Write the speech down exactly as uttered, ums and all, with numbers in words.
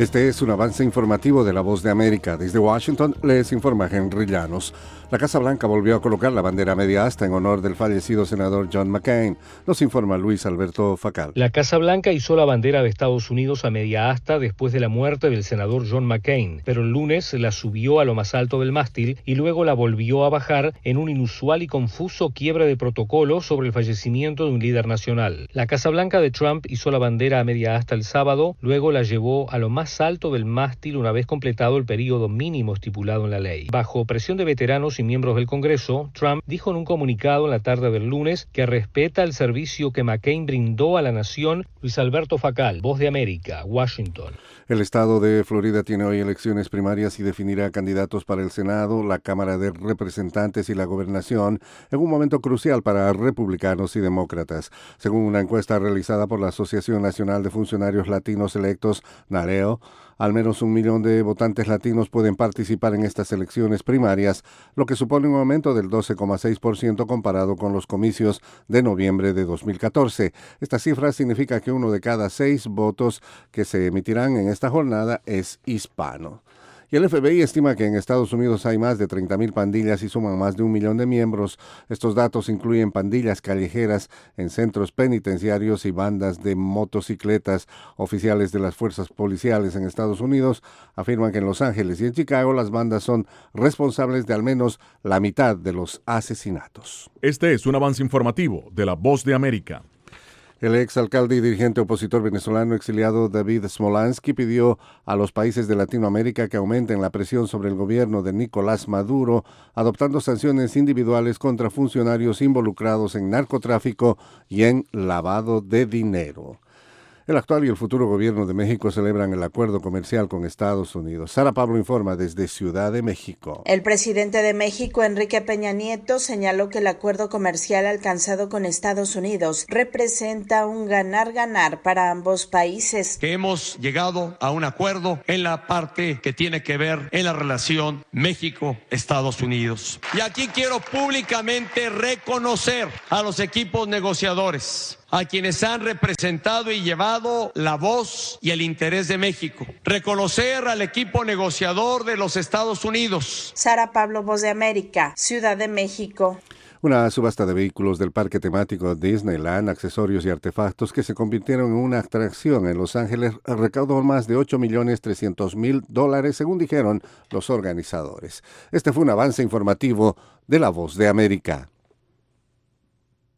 Este es un avance informativo de La Voz de América. Desde Washington les informa Henry Llanos. La Casa Blanca volvió a colocar la bandera media asta en honor del fallecido senador John McCain. Nos informa Luis Alberto Facal. La Casa Blanca izó la bandera de Estados Unidos a media asta después de la muerte del senador John McCain, pero el lunes la subió a lo más alto del mástil y luego la volvió a bajar en un inusual y confuso quiebre de protocolo sobre el fallecimiento de un líder nacional. La Casa Blanca de Trump izó la bandera a media asta el sábado, luego la llevó a lo más alto del mástil una vez completado el período mínimo estipulado en la ley. Bajo presión de veteranos y miembros del Congreso, Trump dijo en un comunicado en la tarde del lunes que respeta el servicio que McCain brindó a la nación. Luis Alberto Facal, Voz de América, Washington. El estado de Florida tiene hoy elecciones primarias y definirá candidatos para el Senado, la Cámara de Representantes y la Gobernación en un momento crucial para republicanos y demócratas. Según una encuesta realizada por la Asociación Nacional de Funcionarios Latinos Electos, NAREO, al menos un millón de votantes latinos pueden participar en estas elecciones primarias, lo que supone un aumento del doce coma seis por ciento comparado con los comicios de noviembre de dos mil catorce. Esta cifra significa que uno de cada seis votos que se emitirán en esta jornada es hispano. Y el F B I estima que en Estados Unidos hay más de treinta mil pandillas y suman más de un millón de miembros. Estos datos incluyen pandillas callejeras en centros penitenciarios y bandas de motocicletas. Oficiales de las fuerzas policiales en Estados Unidos afirman que en Los Ángeles y en Chicago las bandas son responsables de al menos la mitad de los asesinatos. Este es un avance informativo de La Voz de América. El exalcalde y dirigente opositor venezolano exiliado David Smolansky pidió a los países de Latinoamérica que aumenten la presión sobre el gobierno de Nicolás Maduro, adoptando sanciones individuales contra funcionarios involucrados en narcotráfico y en lavado de dinero. El actual y el futuro gobierno de México celebran el acuerdo comercial con Estados Unidos. Sara Pablo informa desde Ciudad de México. El presidente de México, Enrique Peña Nieto, señaló que el acuerdo comercial alcanzado con Estados Unidos representa un ganar-ganar para ambos países. Que hemos llegado a un acuerdo en la parte que tiene que ver en la relación México-Estados Unidos. Y aquí quiero públicamente reconocer a los equipos negociadores, a quienes han representado y llevado la voz y el interés de México. Reconocer al equipo negociador de los Estados Unidos. Sara Pablo, Voz de América, Ciudad de México. Una subasta de vehículos del parque temático Disneyland, accesorios y artefactos que se convirtieron en una atracción en Los Ángeles recaudó más de ocho millones trescientos mil dólares, según dijeron los organizadores. Este fue un avance informativo de La Voz de América.